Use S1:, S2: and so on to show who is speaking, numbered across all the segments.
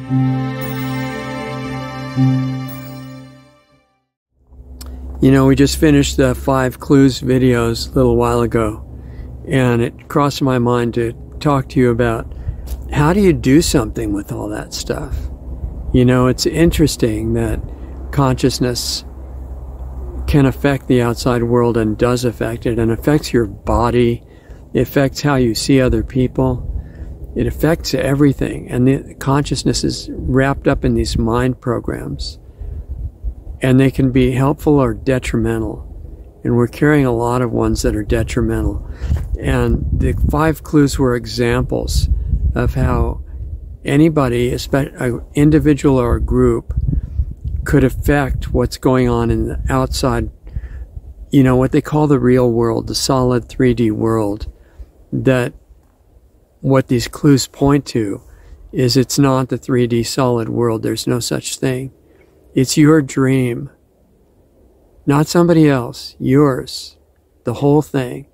S1: You know, we just finished the 5 clues videos a little while ago, and it crossed my mind to talk to you about how do you do something with all that stuff. You know, it's interesting that consciousness can affect the outside world and does affect it, and affects your body. It affects how you see other people. It affects everything, and the consciousness is wrapped up in these mind programs, and they can be helpful or detrimental, and we're carrying a lot of ones that are detrimental. And the 5 clues were examples of how anybody, an individual or a group, could affect what's going on in the outside, you know, what they call the real world, the solid 3D world. That what these clues point to is it's not the 3D solid world. There's no such thing. It's your dream, not somebody else, yours, the whole thing.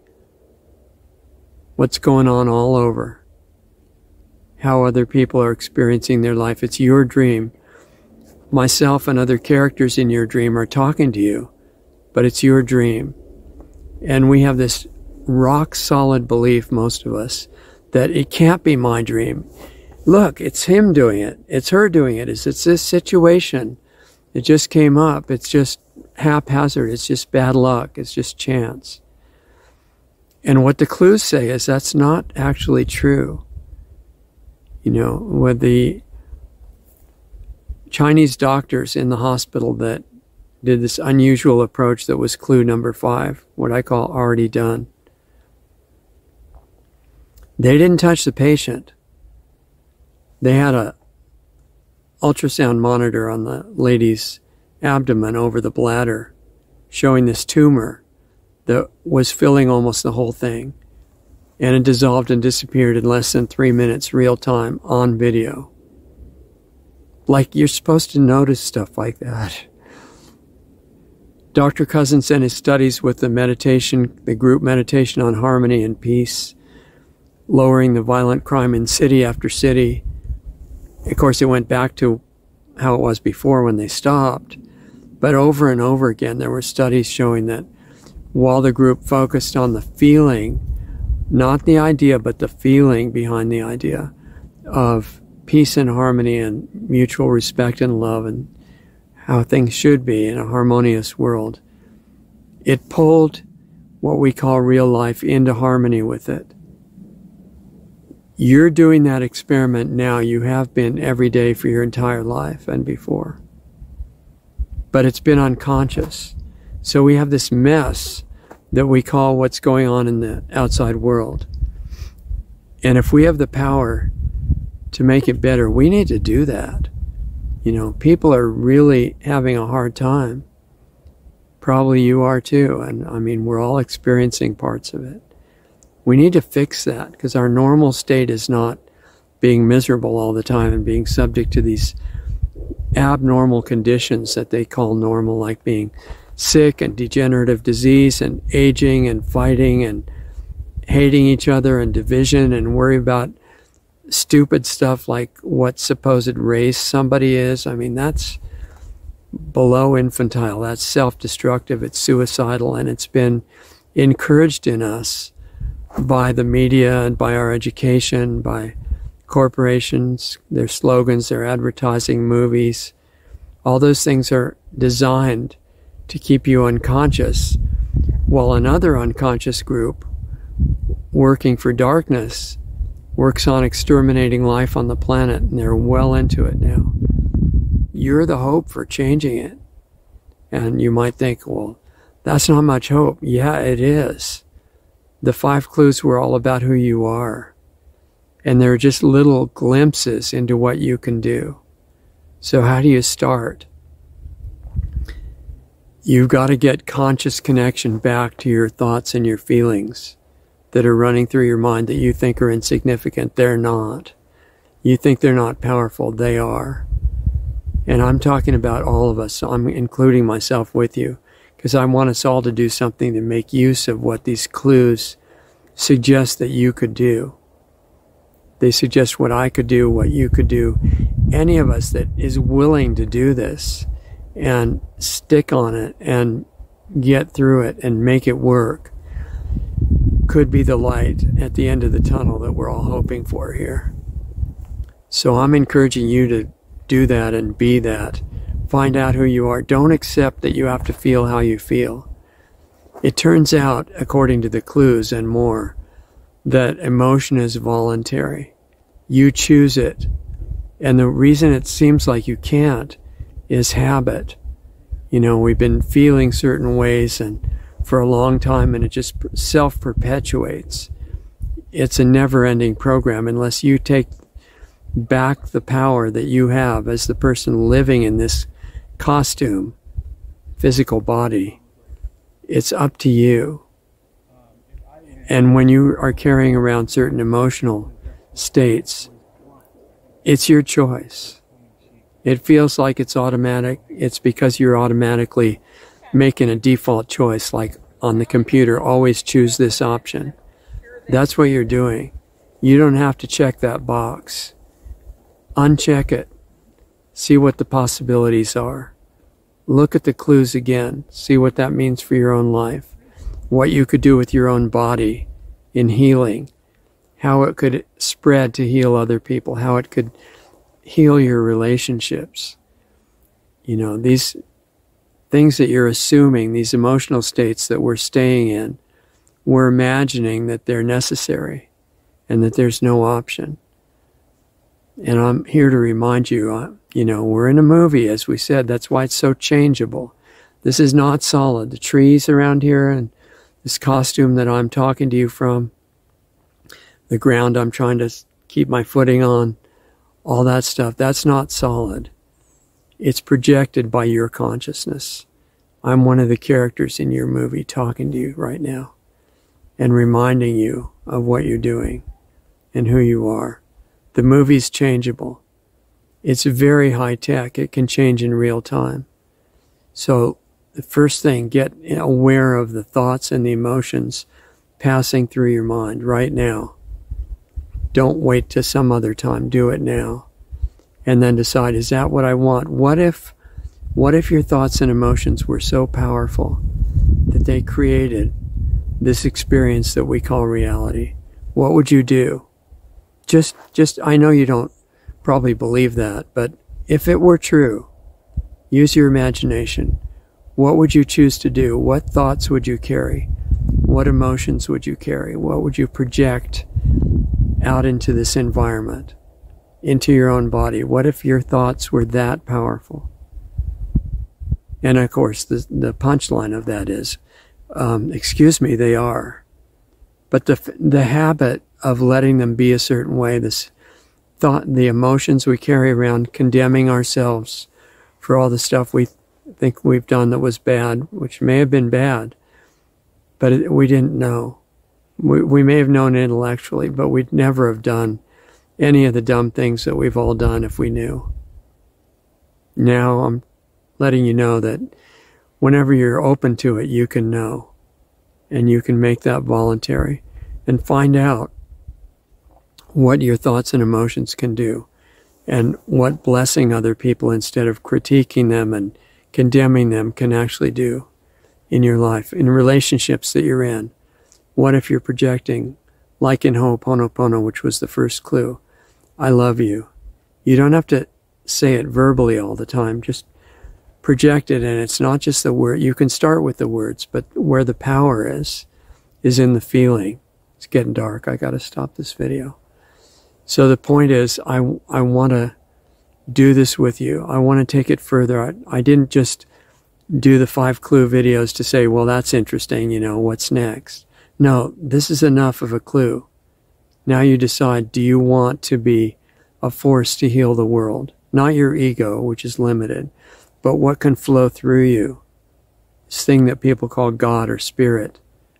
S1: What's going on all over, how other people are experiencing their life. It's your dream. Myself and other characters in your dream are talking to you, but it's your dream. And we have this rock solid belief, most of us, that it can't be my dream. Look, it's him doing it. It's her doing it. It's this situation. It just came up. It's just haphazard. It's just bad luck. It's just chance. And what the clues say is that's not actually true. You know, with the Chinese doctors in the hospital that did this unusual approach that was clue number 5, what I call already done. They didn't touch the patient. They had a ultrasound monitor on the lady's abdomen over the bladder, showing this tumor that was filling almost the whole thing. And it dissolved and disappeared in less than 3 minutes, real time, on video. Like, you're supposed to notice stuff like that. Dr. Cousins and his studies with the meditation, the group meditation on harmony and peace, lowering the violent crime in city after city. Of course, it went back to how it was before when they stopped. But over and over again, there were studies showing that while the group focused on the feeling, not the idea, but the feeling behind the idea of peace and harmony and mutual respect and love and how things should be in a harmonious world, it pulled what we call real life into harmony with it. You're doing that experiment now. You have been every day for your entire life and before. But it's been unconscious. So we have this mess that we call what's going on in the outside world. And if we have the power to make it better, we need to do that. You know, people are really having a hard time. Probably you are too. And I mean, we're all experiencing parts of it. We need to fix that, because our normal state is not being miserable all the time and being subject to these abnormal conditions that they call normal, like being sick and degenerative disease and aging and fighting and hating each other and division and worry about stupid stuff like what supposed race somebody is. I mean, that's below infantile. That's self-destructive. It's suicidal, and it's been encouraged in us by the media and by our education, by corporations, their slogans, their advertising, movies. All those things are designed to keep you unconscious, while another unconscious group working for darkness works on exterminating life on the planet, and they're well into it now. You're the hope for changing it. And you might think, well, that's not much hope. Yeah, it is. The 5 clues were all about who you are. And they're just little glimpses into what you can do. So how do you start? You've got to get conscious connection back to your thoughts and your feelings that are running through your mind that you think are insignificant. They're not. You think they're not powerful. They are. And I'm talking about all of us. So I'm including myself with you, because I want us all to do something to make use of what these clues suggest that you could do. They suggest what I could do, what you could do, any of us that is willing to do this and stick on it and get through it and make it work could be the light at the end of the tunnel that we're all hoping for here. So I'm encouraging you to do that and be that. Find out who you are. Don't accept that you have to feel how you feel. It turns out, according to the clues and more, that emotion is voluntary. You choose it. And the reason it seems like you can't is habit. You know, we've been feeling certain ways and for a long time, and it just self-perpetuates. It's a never-ending program unless you take back the power that you have as the person living in this costume, physical body. It's up to you. And when you are carrying around certain emotional states, it's your choice. It feels like it's automatic. It's because you're automatically making a default choice, like on the computer, always choose this option. That's what you're doing. You don't have to check that box. Uncheck it. See what the possibilities are. Look at the clues again. See what that means for your own life. What you could do with your own body in healing. How it could spread to heal other people. How it could heal your relationships. You know, these things that you're assuming, these emotional states that we're staying in, we're imagining that they're necessary and that there's no option. And I'm here to remind you, you know, we're in a movie, as we said. That's why it's so changeable. This is not solid. The trees around here and this costume that I'm talking to you from, the ground I'm trying to keep my footing on, all that stuff, that's not solid. It's projected by your consciousness. I'm one of the characters in your movie talking to you right now and reminding you of what you're doing and who you are. The movie's changeable. It's very high tech. It can change in real time. So the first thing, get aware of the thoughts and the emotions passing through your mind right now. Don't wait till some other time. Do it now. And then decide, is that what I want? What if your thoughts and emotions were so powerful that they created this experience that we call reality? What would you do? Just, I know you don't probably believe that, but if it were true, use your imagination. What would you choose to do? What thoughts would you carry? What emotions would you carry? What would you project out into this environment, into your own body? What if your thoughts were that powerful? And of course, the punchline of that is, excuse me, they are. But the habit of letting them be a certain way, this thought, the emotions we carry around, condemning ourselves for all the stuff we think we've done that was bad, which may have been bad, but we didn't know. We may have known intellectually, but we'd never have done any of the dumb things that we've all done if we knew. Now I'm letting you know that whenever you're open to it, you can know. And you can make that voluntary and find out what your thoughts and emotions can do and what blessing other people instead of critiquing them and condemning them can actually do in your life, in relationships that you're in. What if you're projecting, like in Ho'oponopono, which was the first clue, I love you. You don't have to say it verbally all the time. Just project it, and it's not just the word. You can start with the words, but where the power is in the feeling. It's getting dark. I got to stop this video. So the point is, I want to do this with you. I want to take it further. I didn't just do the 5 clue videos to say, well, that's interesting, you know, what's next? No, this is enough of a clue. Now you decide, do you want to be a force to heal the world? Not your ego, which is limited, but what can flow through you. This thing that people call God or spirit,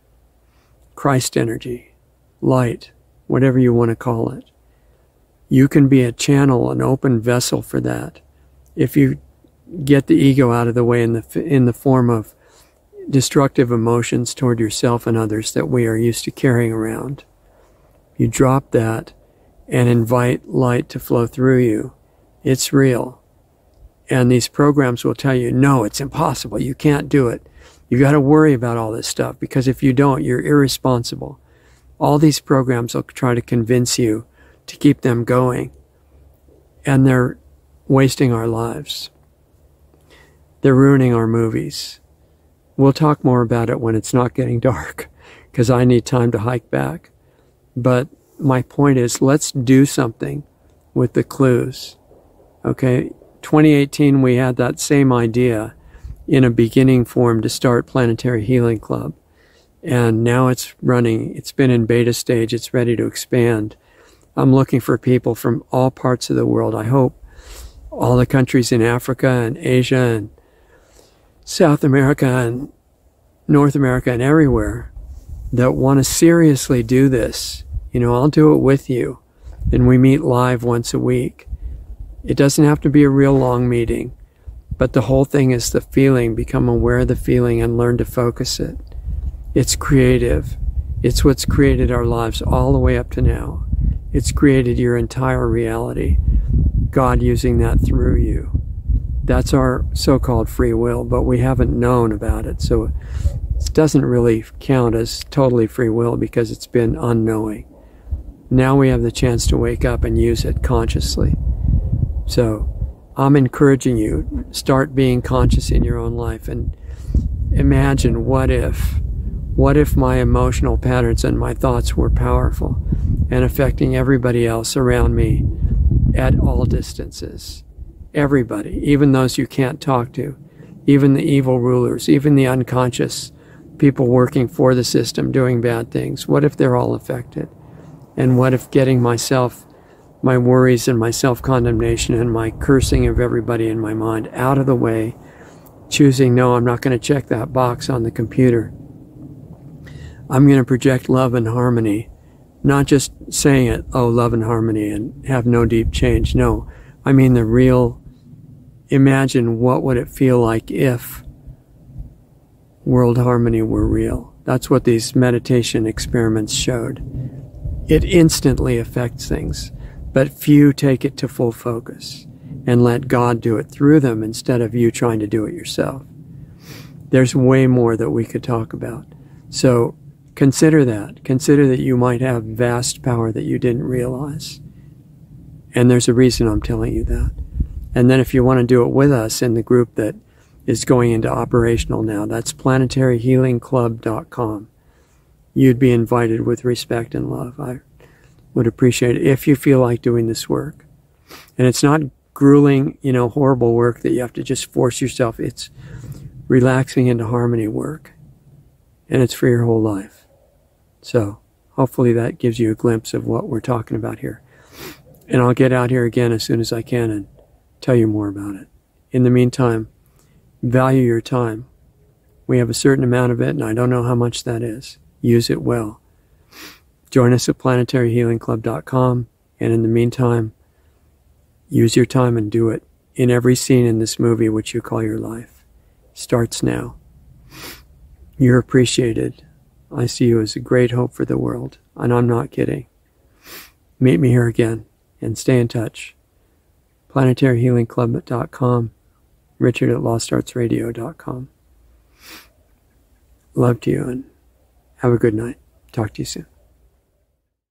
S1: Christ energy, light, whatever you want to call it. You can be a channel, an open vessel for that. If you get the ego out of the way in the form of destructive emotions toward yourself and others that we are used to carrying around. You drop that and invite light to flow through you. It's real. And these programs will tell you, no, it's impossible. You can't do it. You got to worry about all this stuff, because if you don't, you're irresponsible. All these programs will try to convince you to keep them going. And they're wasting our lives. They're ruining our movies. We'll talk more about it when it's not getting dark, because I need time to hike back. But my point is, let's do something with the clues. Okay, 2018 we had that same idea in a beginning form to start Planetary Healing Club. And now it's running. It's been in beta stage. It's ready to expand. I'm looking for people from all parts of the world. I hope all the countries in Africa and Asia and South America and North America and everywhere that want to seriously do this. You know, I'll do it with you. And we meet live once a week. It doesn't have to be a real long meeting, but the whole thing is the feeling. Become aware of the feeling and learn to focus it. It's creative. It's what's created our lives all the way up to now. It's created your entire reality. God using that through you. That's our so-called free will, but we haven't known about it. So it doesn't really count as totally free will because it's been unknowing. Now we have the chance to wake up and use it consciously. So I'm encouraging you, start being conscious in your own life and imagine what if my emotional patterns and my thoughts were powerful and affecting everybody else around me at all distances. Everybody, even those you can't talk to, even the evil rulers, even the unconscious people working for the system doing bad things. What if they're all affected? And what if getting myself, my worries and my self-condemnation and my cursing of everybody in my mind out of the way, choosing, no, I'm not going to check that box on the computer. I'm going to project love and harmony, not just saying it, oh, love and harmony, and have no deep change. No, I mean the real, imagine what would it feel like if world harmony were real. That's what these meditation experiments showed. It instantly affects things, but few take it to full focus and let God do it through them instead of you trying to do it yourself. There's way more that we could talk about. So consider that. Consider that you might have vast power that you didn't realize. And there's a reason I'm telling you that. And then if you want to do it with us in the group that is going into operational now, that's planetaryhealingclub.com. You'd be invited with respect and love. I would appreciate it if you feel like doing this work. And it's not grueling, horrible work that you have to just force yourself. It's relaxing into harmony work. And it's for your whole life. So hopefully that gives you a glimpse of what we're talking about here. And I'll get out here again as soon as I can and tell you more about it. In the meantime, value your time. We have a certain amount of it, and I don't know how much that is. Use it well. Join us at planetaryhealingclub.com, and in the meantime, use your time and do it in every scene in this movie which you call your life. Starts now. You're appreciated. I see you as a great hope for the world, and I'm not kidding. Meet me here again, and stay in touch. planetaryhealingclub.com, Richard at LostArtsRadio.com. Love to you, and have a good night. Talk to you soon.